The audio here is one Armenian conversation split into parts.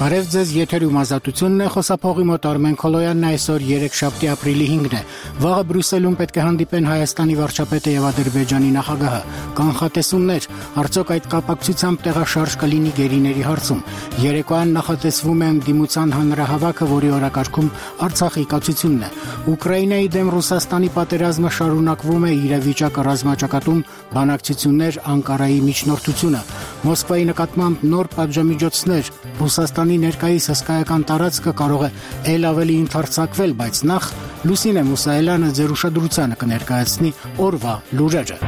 Բարև ձեզ, եթերում ազատությունն է, խոսափողի մոտ Արմեն Քոլոյանն այսօր 3-շաբթի ապրիլի 5-ն է։ Վաղը Բրյուսելում պետք է հանդիպեն Հայաստանի վարչապետը եւ Ադրբեջանի նախագահը։ Կանխատեսումներ, արդյոք այդ կապակցությամբ տեղաշարժ կլինի գերիների հարցում։ Երեկոյան նախատեսվում է ընդդիմության հանրահավաքը, որի օրակարգում Արցախի կացությունն է։ Ուկրաինայի դեմ Ռուսաստանի պատերազմը շարունակվում է, իրավիճակը ռազմաճակատում բանակցություններ, Անկարայի միջնորդությունը։ Մոսկվայի նկատմամբ նոր պատժամիջոցներ, Ռուսաստանի ներկայիս հսկայական տարածքը կարող է ել ավելի ընդարձակվել, բայց նախ Լուսինե Մուսայելյանը ձեր ուշադրությանը կներկայացնի օրվա լուրերը։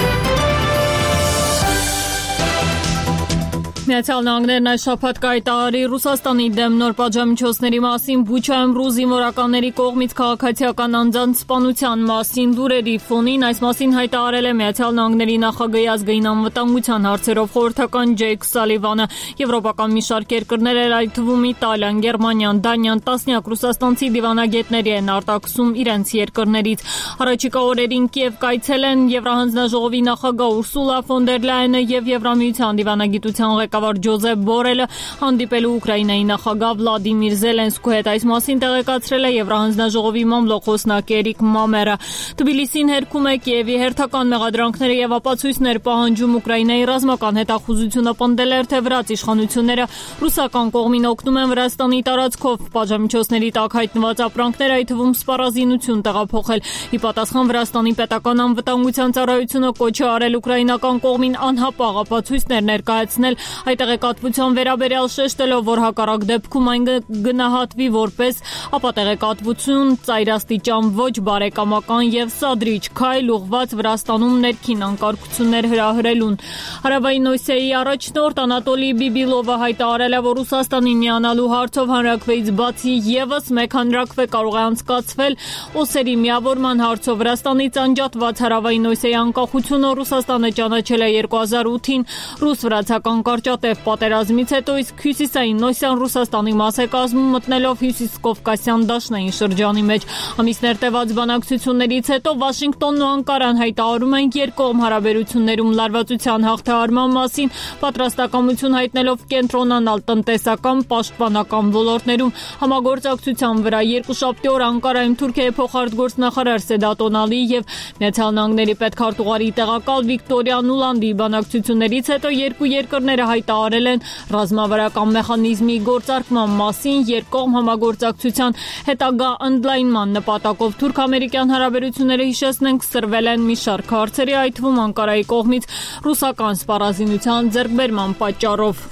Միացյալ Նահանգներն այս շաբաթ կայտարարի Ռուսաստանի դեմ նոր պատժամիջոցների մասին, Բուչայում ռուս զինվորականների կողմից քաղաքացիական անձանց սպանության մասին լուրերի ֆոնին այս մասին հայտարարել է Միացյալ Նահանգների նախագահի ազգային անվտանգության հարցերով խորհրդական Ջեյք Սալիվանը։ Եվրոպական մի շարք երկրներ, այդ թվում Իտալիան, Գերմանիան, Դանիան, տասնյակ ռուսաստանցի դիվանագետների են արտաքսում իրենց երկրներից։ Առաջիկա օրերին Կիև կայցել են Եվրահանձնաժողովի նախագահ Ուրսուլա ֆոն դեր Լայենը եւ Եվրամիության դիվանագիտության ղեկավար Ջոզեփ Բորելը հանդիպելու Ուկրաինայի նախագահ Վլադիմիր Զելենսկու հետ։ Այս մասին տեղեկացրել է Եվրահանձնաժողովի մամլոք խոսնակ Էրիկ Մամերը։ Թբիլիսին հերքում է Կիևի հերթական մեղադրանքները եւ ապացույցներ պահանջում Ուկրաինայի ռազմական հետախուզությունը պնդել էր, թե վրաց իշխանությունները ռուսական կողմին օգնում են Վրաստանի տարածքով պատժամիջոցների տակ հայտնված ապրանքներ, այդ թվում սպառազինություն տեղափոխել։ Ի պատասխան Վրաստանի պետական անվտանգության ծառայությունը կոչ է արել ուկրաինական կողմին անհապաղ ապացույցներ ներկայացնել այդ տեղեկատվության վերաբերյալ, շեշտելով, որ հակառակ դեպքում այն գնահատվի որպես ապատեղեկատվություն, ծայրաստիճան ոչ բարեկամական եւ սադրիչ քայլ ուղղված Վրաստանում ներքին անկարգություններ հրահրելուն։ Հարավային Օսիայի առաջնորդ Անատոլի Բիբիլովը հայտարարել է, որ Ռուսաստանի միանալու հարցով հանրաքվեից բացի եւս մեկ հանրաքվե կարող է անցկացվել օսերի միավորման հարցով։ Վրաստանից անջատված Հարավային Օսիայի անկախությունը Ռուսաստանը ճանաչել է 2008-ին ռուս-վրացական կարճատև պատերազմից հետո, իսկ հյուսիսային Օսիան Ռուսաստանի մաս է կազմում, մտնելով հյուսիս-կովկասյան դաշնային շրջանի մեջ։ Ամիսներ տևած բանակցություններից հետո Վաշինգտոնն ու Անկարան հայտարարում են երկկողմ հարաբերություններում լարվածության հաղթահարման մասին, պատրաստակամություն հայտնելով կենտրոնանալ տնտեսական, պաշտպանական ոլորտներում համագործակցության վրա։ Երկուշաբթի օր Անկարայում Թուրքիայի փոխարտգործնախարար Սեդատ Օնալի եւ Միացյալ Նահանգների պետքարտուղարի տեղակալ Վիկտորիա Նուլանդի բանակցություններից հետո երկու երկրները հայտարարել են ռազմավարական մեխանիզմի գործարկման մասին երկկողմ համագործակցության հետագա ընդլայնման նպատակով։ Թուրք-ամերիկյան հարաբերությունները, հիշեցնենք, սրվել են մի շարք հարցերի, այդ թվում Անկարայի կողմից ռուսական սպառազինության ձեռքբերման պատճառով։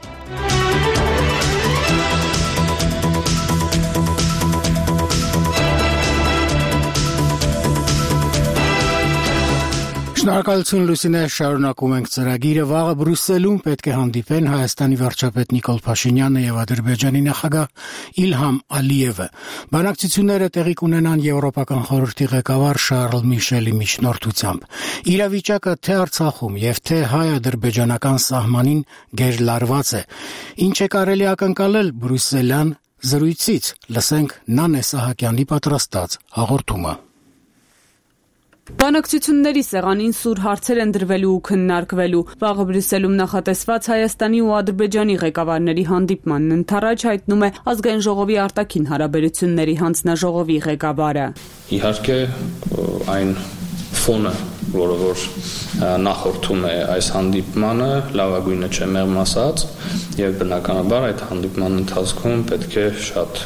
Շնորհակալություն Լուսինե, շարունակում ենք ծրագիրը։ Վաղը Բրյուսելում պետք է հանդիպեն Հայաստանի վարչապետ Նիկոլ Փաշինյանը եւ Ադրբեջանի նախագահ Իլհամ Ալիևը։ Բանակցությունները տեղի կունենան Եվրոպական խորհրդի ղեկավար Շարլ Միշելի միջնորդությամբ։ Իրավիճակը թե Արցախում եւ թե հայ-ադրբեջանական սահմանին գերլարված է։ Ինչ է կարելի ակնկալել բրյուսելյան զրույցից։ Լսենք Նանե Սահակյանի պատրաստած հաղորդումը։ Բանակցությունների սեղանին սուր հարցեր են դրվելու ու քննարկվելու։ Վաղը Բրյուսելում նախատեսված Հայաստանի ու Ադրբեջանի ղեկավարների հանդիպմանն ընդառաջ հայտնում է Ազգային ժողովի արտաքին հարաբերությունների հանձնաժողովի ղեկավարը։ Իհարկե այն ֆոնը, որը նախորդում է այս հանդիպմանը, լավագույնը չէ մեղմ ասած, եւ բնականաբար այդ հանդիպման ընթացքում պետք է շատ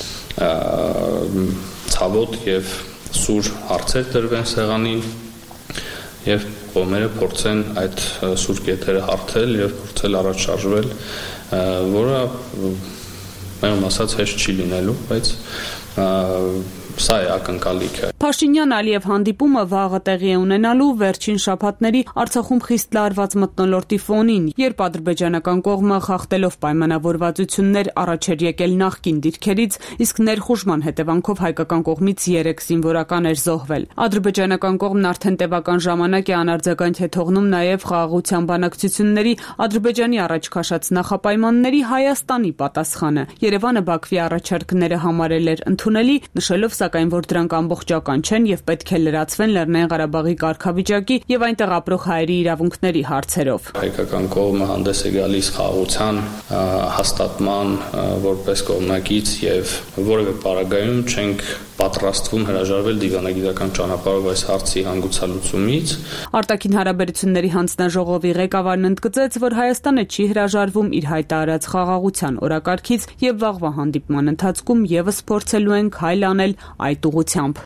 ցավոտ եւ սուր հարցեր դրվեն սեղանին եւ կողմերը փորձեն այդ սուր կետերը հարթել եւ փորձել առաջ շարժվել, որը մեղմ ասած հեշտ չի լինելու, բայց սա է ակնկալիքը։ Փաշինյան-Ալիև հանդիպումը վաղը տեղի է ունենալու վերջին շաբաթների Արցախում խիստ լարված մթնոլորտի ֆոնին, երբ ադրբեջանական կողմը խախտելով պայմանավորվածություններ առաջ էր եկել նախկին դիրքերից, իսկ ներխուժման հետևանքով հայկական կողմից 3 զինվորական էր զոհվել։ Ադրբեջանական կողմն արդեն տևական ժամանակ է անարձագանք է թողնում նաև խաղաղության բանակցությունների Ադրբեջանի առաջ քաշած նախապայմանների Հայաստանի պատասխանը։ Երևանը Բաքվի առաջարկները համարել էր ընդունելի, նշելով սակայն, որ դրանք ամբողջական բավական չեն եւ պետք է լրացվեն Լեռնային Ղարաբաղի կարգավիճակի եւ այնտեղ ապրող հայերի իրավունքների հարցերով։ Հայկական կողմը հանդես է գալիս խաղաղության հաստատման որպես կողմնակից եւ որևէ պարագայում չենք պատրաստվում հրաժարվել դիվանագիտական ճանապարհով այս հարցի հանգուցալուծումից։ Արտաքին հարաբերությունների հանձնաժողովի ղեկավարն ընդգծեց, որ Հայաստանը չի հրաժարվում իր հայտարարած խաղաղության օրակարգից եւ վաղվա հանդիպման ընթացքում եւս փորձելու են քայլ անել այդ ուղղությամբ։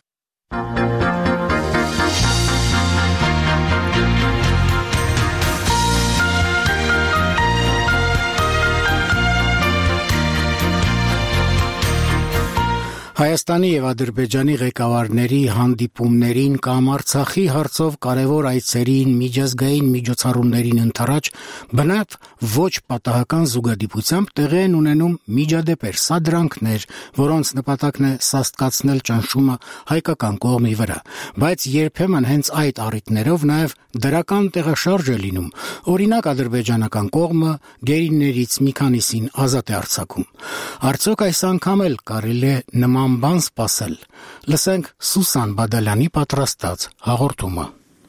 Հայաստանի եւ Ադրբեջանի ղեկավարների հանդիպումներին կամ Արցախի հարցով կարևոր այցերին, միջազգային միջոցառումներին ընթരാճ բնավ ոչ պատահական զուգադիպությամբ տեղի են ունենում միջադեպեր, սադրանքներ, որոնց նպատակն է սաստկացնել ճնշումը հայկական կողմի վրա, բայց երբեմն հենց այդ առիթներով նաեւ դրական տեղաշարժ է լինում։ Օրինակ ադրբեջանական կողմը գերիներից մի քանիսին ազատ է արձակում։ Արդյոք այս անգամ էլ կարելի է նման բան սպասել։ Լսենք Սուսան Բադալյանի պատրաստած հաղորդումը։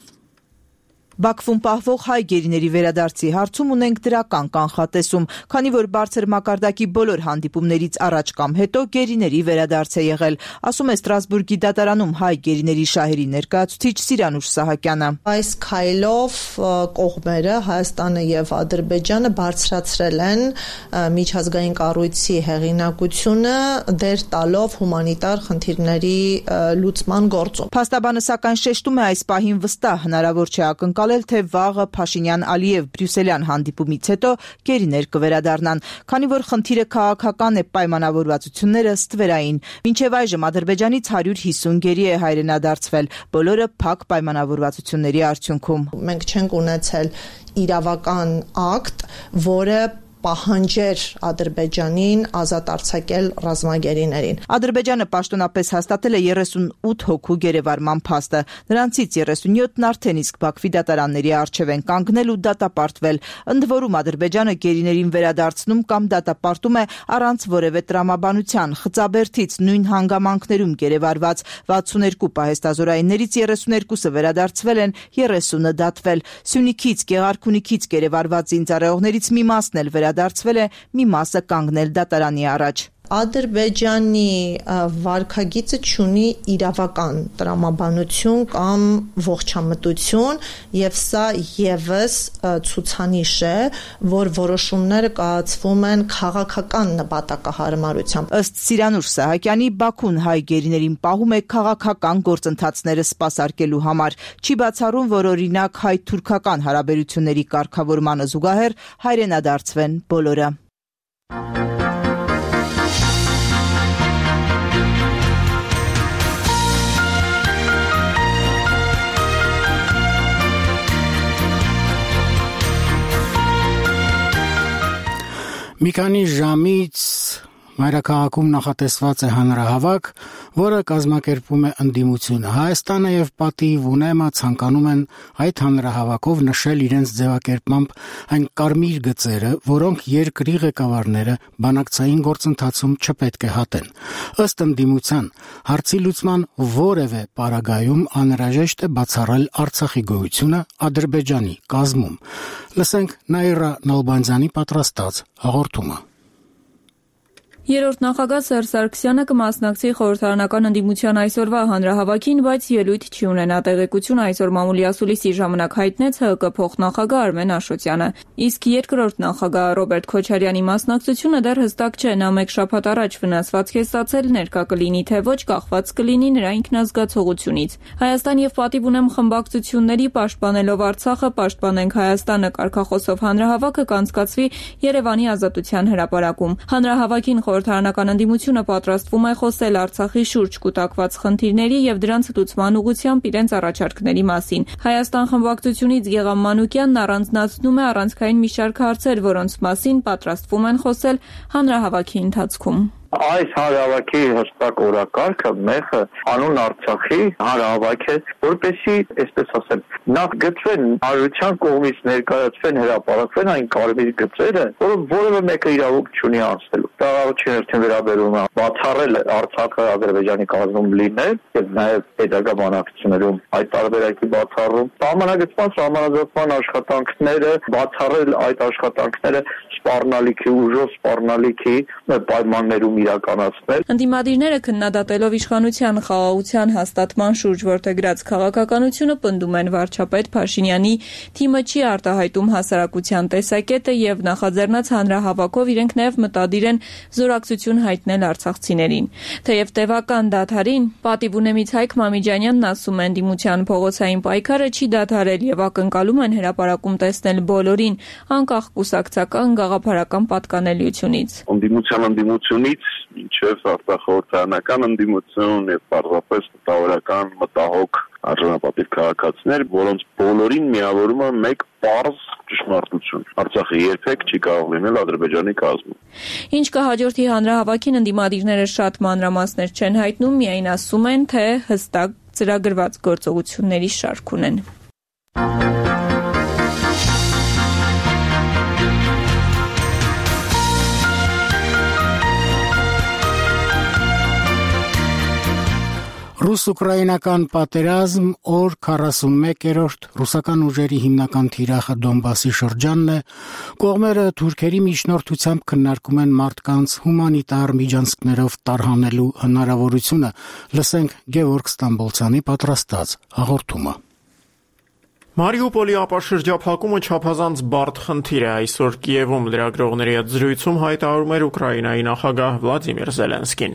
Բաքվում պահվող հայ գերիների վերադարձի հարցում ունենք դրական կանխատեսում, քանի որ բարձր մակարդակի բոլոր հանդիպումներից առաջ կամ հետո գերիների վերադարձ է եղել, ասում է Ստրասբուրգի դատարանում հայ գերիների շահերի ներկայացուցիչ Սիրանուշ Սահակյանը։ Այս քայլով կողմերը Հայաստանը եւ Ադրբեջանը բարձրացրել են միջազգային կառույցի հեղինակությունը դեր տալով հումանիտար խնդիրների լուծման գործում։ Փաստաբանը սակայն շեշտում է այս պահին վստահ հնարավոր չէ ակնկալել, թե վաղը Փաշինյան-Ալիև Բրյուսելյան հանդիպումից հետո գերիներ կվերադառնան, քանի որ խնդիրը քաղաքական է, պայմանավորվածությունները ստվերային։ Մինչև այժմ Ադրբեջանից 150 գերի է հայրենադարձվել, բոլորը փակ պայմանավորվածությունների արդյունքում։ Մենք չենք ունեցել իրավական ակտ, որը պահանջեր Ադրբեջանին ազատ արձակել ռազմագերիներին։ Ադրբեջանը պաշտոնապես հաստատել է 38 հոգու գերեվարման փաստը։ Նրանցից 37-ն արդեն իսկ Բաքվի դատարանների առջև են կանգնել ու դատապարտվել։ Ընդ որում Ադրբեջանը գերիներին վերադարձնում կամ դատապարտում է առանց որևէ տրամաբանության։ Խծաբերդից նույն հանգամանքներում գերեվարված 62 պահեստազորայիններից 32-ը վերադարձվել են, 30-ը դատվել։ Սյունիքից, Գեղարքունիքից գերեվարված զինծառայողներից մի մասն էլ դարձվել է, մի մասը կանգնել դատարանի առաջ։ Ադրբեջանի վարքագիծը չունի իրավական տրամաբանություն կամ ողջամտություն եւ սա եւս ցուցանիշ է, որ որոշումները կայացվում են քաղաքական նպատակահարմարությամբ։ Ըստ Սիրանուշ Սահակյանի, Բաքուն հայ գերիներին պահում է քաղաքական գործընթացները սպասարկելու համար։ Չի բացառում, որ օրինակ հայ-թուրքական հարաբերությունների կարգավորմանը զուգահեռ հայրենադարձվեն բոլորը։ Մի քանի ժամից մայրաքաղաքում նախատեսված է հանրահավաք, որը կազմակերպում է ընդդիմությունը։ Հայաստանը եւ Պատիվ Ունեմը ցանկանում են այդ հանրահավաքով նշել իրենց ձևակերպմամբ այն կարմիր գծերը, որոնք երկրի ղեկավարները բանակցային գործընթացում չպետք է հատեն։ Ըստ ընդդիմության, հարցի լուծման որևէ պարագայում անհրաժեշտ է բացառել Արցախի գոյությունը Ադրբեջանի կազմում։ Լսենք Նաիրա Նալբանդյանի պատրաստած հաղորդումը։ Երրորդ նախագահ Սերժ Սարգսյանը կմասնակցի խորհրդարանական ընդդիմության այսօրվա հանրահավաքին, բայց ելույթ չի ունենա տեղեկություն այսօր մամուլի ասուլիսի ժամանակ հայտնեց ՀԿ փոխնախագահ Արմեն Աշոտյանը։ Իսկ երկրորդ նախագահ Ռոբերտ Քոչարյանի մասնակցությունը դեռ հստակ չէ, նա մեկ շաբաթ առաջ վնասված կեսացել, ներկա կլինի թե ոչ, կախված կլինի նրա ինքնազգացողությունից։ Հայաստան եւ Պատիվ Ունեմ խմբակցությունների պաշտպանելով Արցախը, պաշտպանենք Հայաստանը կարգախոսով հանրահավաքը կանցկացվի Երևանի Ազատության հրապարակում։ Հանրահավաքին խորհրդարանական ընդդիմությունը պատրաստվում է խոսել Արցախի շուրջ կուտակված խնդիրների եւ դրանց լուծման ուղղությամբ իրենց առաջարկների մասին։ Հայաստան խմբակցությունից Գեգամ Մանուկյանն առանձնացնում է առանցքային մի շարք հարցեր, որոնց մասին պատրաստվում են խոսել հանրահավաքի ընթացքում։ Այս հանրահավաքի հստակ օրակարգը մեխը անուն Արցախի հանրահավաք է, որպեսզի, այսպես ասեմ, նախ գծվեն հանրության կողմից ներկայացվեն, հրապարակվեն այն կարմիր գծերը, որը որևէ մեկը իրավունք չունի անցնելու։ Դա առաջին հերթին վերաբերում է բացառել Արցախը Ադրբեջանի կազմում լինել եւ նաեւ պետական բանակցություններում այդ տարբերակի բացառում, սահմանագծման աշխատանքները, բացառել այդ աշխատանքները սպառնալիքի ուժով, սպառնալիքի պայմաններում իրականացնել։ Ընդդիմադիրները քննադատելով իշխանության խաղաղության հաստատման շուրջ որդեգրած քաղաքականությունը պնդում են վարչապետ Փաշինյանի թիմը չի արտահայտում հասարակության տեսակետը եւ նախաձեռնած հանրահավաքով իրենք նաեւ մտադիր են զորակցություն հայտնել արցախցիներին։ Թեև տևական դադարին պատիվ ունեմից Հայկ Մամիջանյանն ասում է ընդդիմության փողոցային պայքարը չի դադարել եւ ակնկալում են հրապարակում տեսնել բոլորին, անկախ կուսակցական գաղափարական պատկանելիությունից։ Ընդդիմությունից մինչև արտախորհրդարանական ընդդիմություն եւ պարզապես մտավորական մտահոգ արժանապատիվ քաղաքացիներ, որոնց բոլորին միավորում է մեկ պարզ ճշմարտություն. Արցախը երբեք չի կարող լինել Ադրբեջանի կազմում։ Ինչ կհաջորդի հանրահավաքին ընդդիմադիրները շատ մանրամասներ չեն հայտնում, միայն ասում են, թե հստակ ծրագրված գործողությունների շարք ունեն։ Ռուս-ուկրաինական պատերազմ օր 41-րդ ռուսական ուժերի հիմնական թիրախը Դոնբասի շրջանն է, կողմերը թուրքերի միջնորդությամբ քննարկում են մարդկանց հումանիտար միջանցքներով տարհանելու հնարավորությունը, լսենք Գևորգ Ստամբոլցյանի պատրաստած հաղորդումը։ Մարիուպոլի ապաշրջափակումը չափազանց բարդ խնդիր է այսօր Կիևում լրագրողների հետ զրույցում հայտարարում էր Ուկրաինայի նախագահ Վլադիմիր Զելենսկին։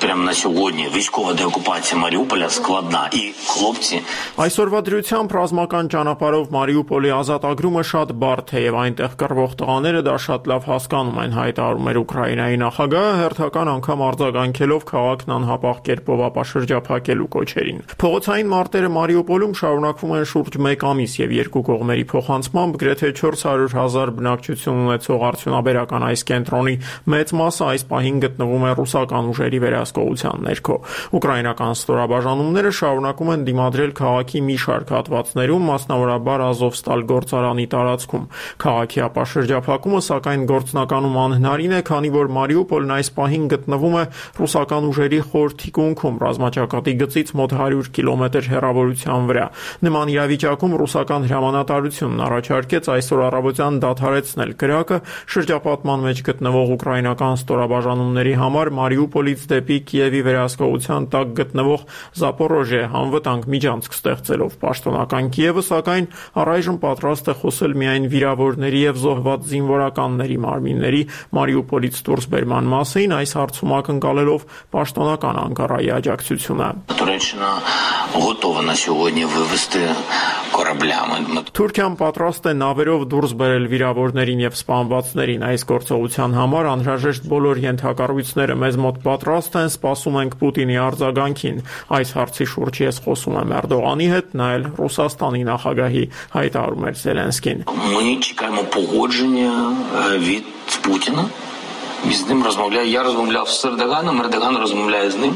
Այսօրվա դրությամբ ռազմական ճանապարհով Մարիուպոլի ազատագրումը շատ բարդ է եւ այնտեղ կռվող տղաները դա շատ լավ հասկանում են, հայտարարում էր Ուկրաինայի նախագահը հերթական անգամ արձագանքելով քաղաքն անհապաղ կերպով ապաշրջափակելու կոչերին։ Փողոցային մարտերը Մարիուպոլում շարունակվում են շուրջ 1 ամիս եւ երկու կողմերի փոխանցմամբ գրեթե 400,000 բնակչություն ունեցող արդյունաբերական այս կենտրոնի մեծ մասը այս պահին գտնվում է ռուսական ուժերի վերահսկողության ներքո։ Ուկրաինական ստորաբաժանումները շարունակում են դիմադրել քաղաքի մի շարք հատվածներում, մասնավորաբար Ազովստալ գործարանի տարածքում։ Քաղաքի ապաշրջափակումը սակայն գործնականում անհնարին է, քանի որ Մարիուպոլն այս պահին գտնվում է ռուսական ուժերի խոր թիկունքում ռազմաճակատի գծից մոտ 100 կիլոմետր հեռավորության վրա։ Նման իրավիճակում ռուսական հրամանատարությունն առաջարկեց այսօր առավոտյան դադարեցնել կրակը շրջապատման մեջ գտնվող ուկրաինական ստորաբաժանումների համար Մարիուպոլից դեպի Կիևի վերահսկողության տակ գտնվող Զապորոժիե անվտանգ միջանցք ստեղծելով։ Պաշտոնական Կիևը սակայն առայժմ պատրաստ է խոսել միայն վիրավորների եւ զոհված զինվորականների մարմինների Մարիուպոլից դուրս բերման մասին, այս հարցում ակնկալելով պաշտոնական Անկարայի աջակցությունը։ Թուրքիան պատրաստ է նավերով դուրս բերել վիրավորներին եւ սպանվածներին։ Այս գործողության համար անհրաժեշտ բոլոր ենթակառույցները մեզ մոտ պատրաստ են, սպասում ենք Պուտինի արձագանքին։ Այս հարցի շուրջ ես խոսում եմ Էրդողանի հետ, նա էլ Ռուսաստանի նախագահի, հայտարարում էր Զելենսկին։ Я розмовляв з Ердоганом, Ердоган розмовляє з ним.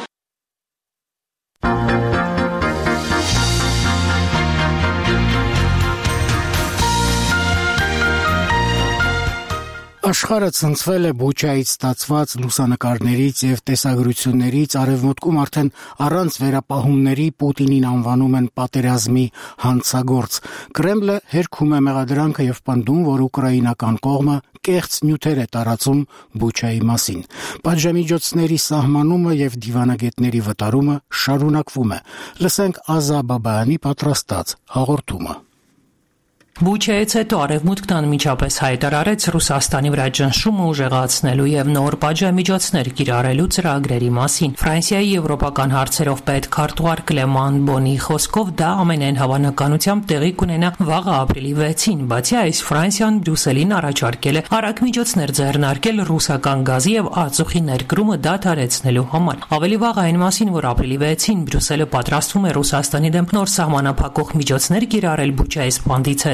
Աշխարհը ցնցվել է Բուչայից ստացված լուսանկարներից եւ տեսագրություններից, արևմուտքում արդեն առանց վերապահումների Պուտինին անվանում են պատերազմի հանցագործ։ Կրեմլը հերքում է մեղադրանքը եւ պնդում, որ ուկրաինական կողմը կեղծ նյութեր է տարածում Բուչայի մասին։ Պատժամիջոցների սահմանումը եւ դիվանագետների վտարումը շարունակվում է։ Լսենք Ազա Բաբայանի պատրաստած հաղորդումը։ Բուչայից հետո արևմուտքն անմիջապես հայտարարեց Ռուսաստանի վրա ճնշումը ուժեղացնելու եւ նոր պատժամիջոցներ կիրառելու ծրագրերի մասին։ Ֆրանսիայի եվրոպական հարցերով պետ քարտուղար Կլեման Բոնի խոսքով դա ամենայն հավանականությամբ տեղի կունենա վաղը ապրիլի 6-ին, բացի այս Ֆրանսիան Բրյուսելին առաջարկել է արագ միջոցներ ձեռնարկել ռուսական գազի եւ ածուխի ներկրումը դադարեցնելու համար։ Ավելի վաղ այն մասին, որ ապրիլի 6-ին Բրյուսելը պատրաստվում է Ռուսաստանի դեմ նոր սահմանափակող միջոցներ կիրառել Բուչայի սպանդից հետ,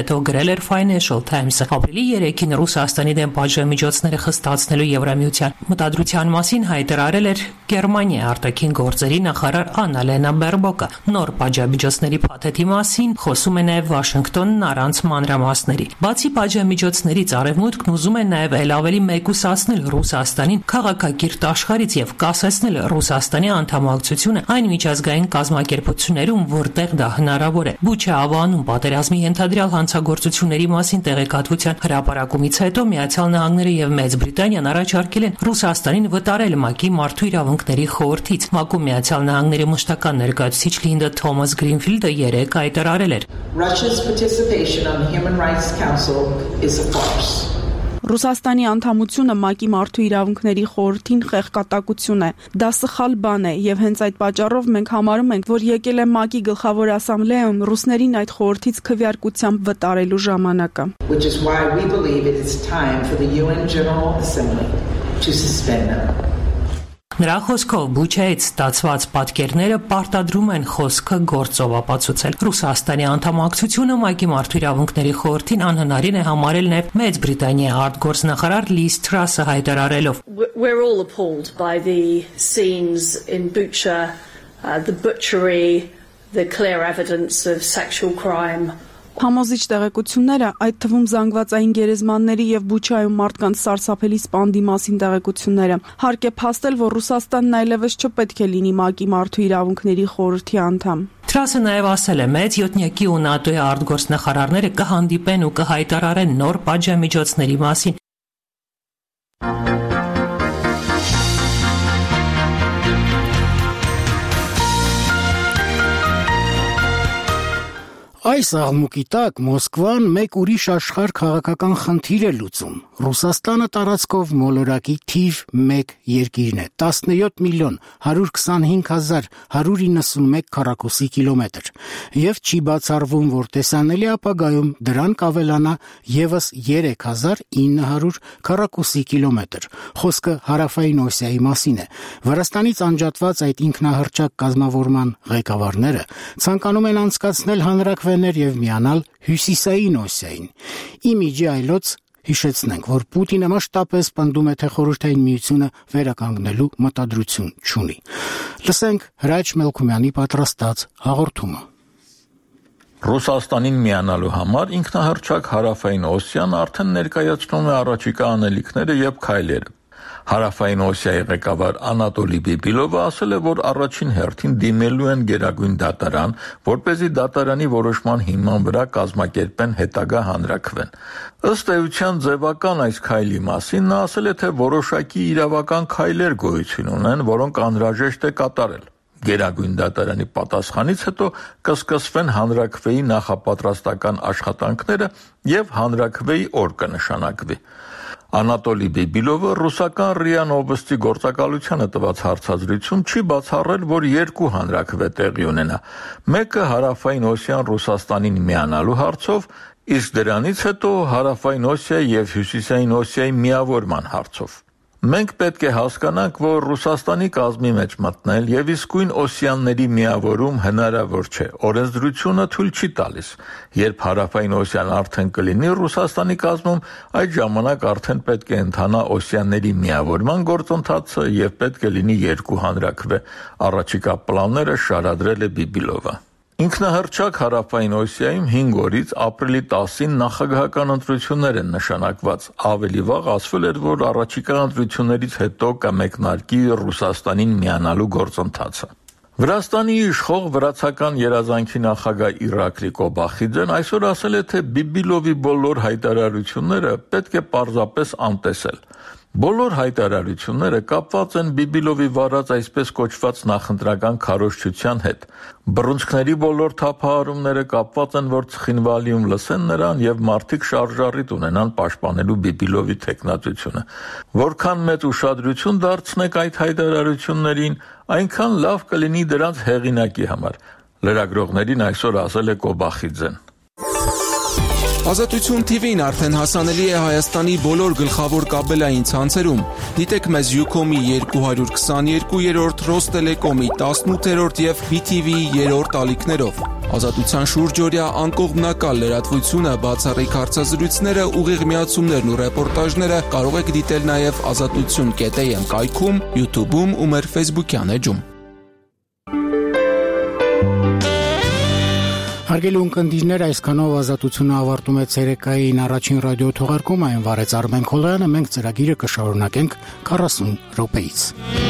հետո գրել էր Financial Times-ը։ Ապրիլի 3-ին Ռուսաստանի դեմ պատժամիջոցները խստացնելու Եվրամիության մտադրության մասին հայտարարել էր Գերմանիայի արտաքին գործերի նախարար Աննալենա Բերբոկը։ Նոր պատժամիջոցների փաթեթի մասին խոսում է նաև Վաշինգտոնն առանց մանրամասների։ Բացի պատժամիջոցներից Արևմուտքն ուզում է նաև ավելի մեկուսացնել Ռուսաստանին քաղաքակիրթ աշխարհից եւ կասեցնել Ռուսաստանի անդամակցությունը այն միջազգային կազմակերպություններում, որտեղ դա հնարավոր է։ Բուչա ավանում պատերազմի ենթադրյալ հանցագործությունների մասին տեղեկատվության հրապարակումից հետո Միացյալ Նահանգները եւ Մեծ Բրիտանիան առաջարկել են Ռուսաստանին վտարել ՄԱԿ-ի Մարդու իրավունքների խորհրդից։ ՄԱԿ-ում Միացյալ Նահանգների մշտական ներկայացուցիչ Լինդա Թոմաս Գրինֆիլդը երեկ հայտարարել էր. Russia's participation on the Human Rights Council is a farce. Ռուսաստանի անդամությունը ՄԱԿ-ի Մարդու իրավունքների խորհրդին խեղկատակություն է։ Դա սխալ բան է եւ հենց այդ պատճառով մենք համարում ենք, որ եկել է ՄԱԿ-ի գլխավոր ասամբլեայում ռուսներին այդ խորհրդից քվեարկությամբ վտարելու ժամանակը։ Which is why we believe it is time for the UN General Assembly to suspend them. Նրա խոսքով Բուչայից ստացված պատկերները պարտադրում են խոսքը գործով ապացուցել։ Ռուսաստանի անդամակցությունը ՄԱԿ-ի Մարդու իրավունքների խորհրդին անհնարին է համարել նաև Մեծ Բրիտանիայի արտգործնախարար Լիզ Թրասը հայտարարելով. We're all appalled by the scenes in Bucha, the butchery, the clear evidence of sexual crime. Համոզիչ տեղեկությունները, այդ թվում զանգվածային գերեզմանների եւ Բուչայում մարդկանց սարսափելի սպանդի մասին տեղեկությունները, հարկ է փաստել, որ Ռուսաստանն այլևս չպետք է լինի ՄԱԿ-ի Մարդու իրավունքների խորհրդի անդամ։ Թրասը նաև ասել է, Մեծ յոթնյակի ու ՆԱՏՕ-ի արտգործնախարարները կհանդիպեն ու կհայտարարեն նոր պատժամիջոցների մասին։ Այս աղմուկի տակ Մոսկվան մեկ ուրիշ աշխարհ քաղաքական խնդիր է լուծում։ Ռուսաստանը տարածքով մոլորակի թիվ 1 երկիրն է, 17 միլիոն 125 հազար 191 քառակուսի կիլոմետր, եւ չի բացառվում, որ տեսանելի ապագայում դրան կավելանա եւս 3900 քառակուսի կիլոմետր։ Խոսքը Հարավային Օսիայի մասին է։ Վրաստանից անջատված այդ ինքնահռչակ կազմավորման ղեկավարները ցանկանում են անցկացնել հանրաքվեներ եւ միանալ Հյուսիսային Օսիային։ Իմիջի այլոց հիշեցնենք, որ Պուտինը մասշտաբես պնդում է, թե Խորհրդային Միությունը վերականգնելու մտադրություն չունի։ Լսենք Հրաչ Մելքումյանի պատրաստած հաղորդումը։ Ռուսաստանին միանալու համար ինքնահռչակ Հարավային Օսիան արդեն ներկայացնում է առաջիկա անելիքները եւ քայլերը։ Հարավային Օսիայի ղեկավար Անատոլի Բիբիլովը ասել է, որ առաջին հերթին դիմելու են Գերագույն դատարան, որպեսզի դատարանի որոշման հիման վրա կազմակերպեն հետագա հանրաքվեն։ Ըստ էության ձևական այս քայլի մասին նա ասել է, թե որոշակի իրավական քայլեր գոյություն ունեն, որոնք անհրաժեշտ է կատարել։ Գերագույն դատարանի պատասխանից հետո կսկսվեն հանրաքվեի նախապատրաստական աշխատանքները եւ հանրաքվեի օր կնշանակվի։ Անատոլի Բիբիլովը ռուսական ՌԻԱ Նովոստի գործակալությանը տված հարցազրույցում չի բացառել, որ երկու հանրաքվե տեղի ունենա։ Մեկը Հարավային Օսիան Ռուսաստանին միանալու հարցով, իսկ դրանից հետո Հարավային Օսիայի եւ Հյուսիսային Օսիայի միավորման հարցով։ Մենք պետք է հասկանանք, որ Ռուսաստանի կազմի մեջ մտնել եւ իսկույն օսիանների միավորում հնարավոր չէ։ Օրենսդրությունը թույլ չի տալիս։ Երբ Հարավային Օսիան արդեն կլինի Ռուսաստանի կազմում, այդ ժամանակ արդեն պետք է ընթանա օսիանների միավորման գործընթացը եւ պետք է լինի երկու հանրաքվե։ Առաջիկա պլանները շարադրել է Բիբիլովը։ Ինքնահռչակ Հարավային Օսիայում 5 օրից ապրիլի 10-ին նախագահական ընտրություններ են նշանակված։ Ավելի վաղ ասվել էր, որ առաջիկա ընտրություններից հետո կմեկնարկի Ռուսաստանին միանալու գործընթացը։ Վրաստանի իշխող վրացական երազանքի նախագահ Իրակլի Կոբախիձեն այսօր ասել է, թե Բիբիլովի բոլոր հայտարարությունները պետք է պարզապես անտեսել։ Բոլոր հայտարարությունները կապված են Բիբիլովի վարած այսպես կոչված նախընտրական քարոզչության հետ։ Բռունցքների բոլոր թափահարումները կապված են, որ ցխինվալիում լսեն նրան եւ մարդիկ շարժառիթ ունենան պաշտպանելու Բիբիլովի թեկնածությունը։ Որքան մեծ ուշադրություն դարձնեք այդ հայտարարություններին, այնքան լավ կլինի դրանց հեղինակի համար։ Լրագրողներին այսօր ասել է Կոբախիձեն։ Ազատություն TV-ն արդեն հասանելի է Հայաստանի բոլոր գլխավոր կաբելային ցանցերում։ Դիտեք մեզ Ucom-ի 222-րդ, Rosttelecom-ի 18-րդ եւ BTV-ի 3-րդ ալիքներով։ Ազատության շուրջօրյա անկողմնակալ լրատվությունը, բացառիկ հարցազրույցները, ուղիղ միացումներն ու ռեպորտաժները կարող եք դիտել նաև azatutsun.am կայքում, YouTube-ում ու մեր Facebook-յան էջում։ Հարգելի ունկնդիրներ, այսքանով ազատությունը ավարտում է ցերեկային առաջին ռադիո թողարկումը, այն վարեց Արմեն Քոլոյանը, մենք ծրագիրը կշարունակենք 40 րոպեից։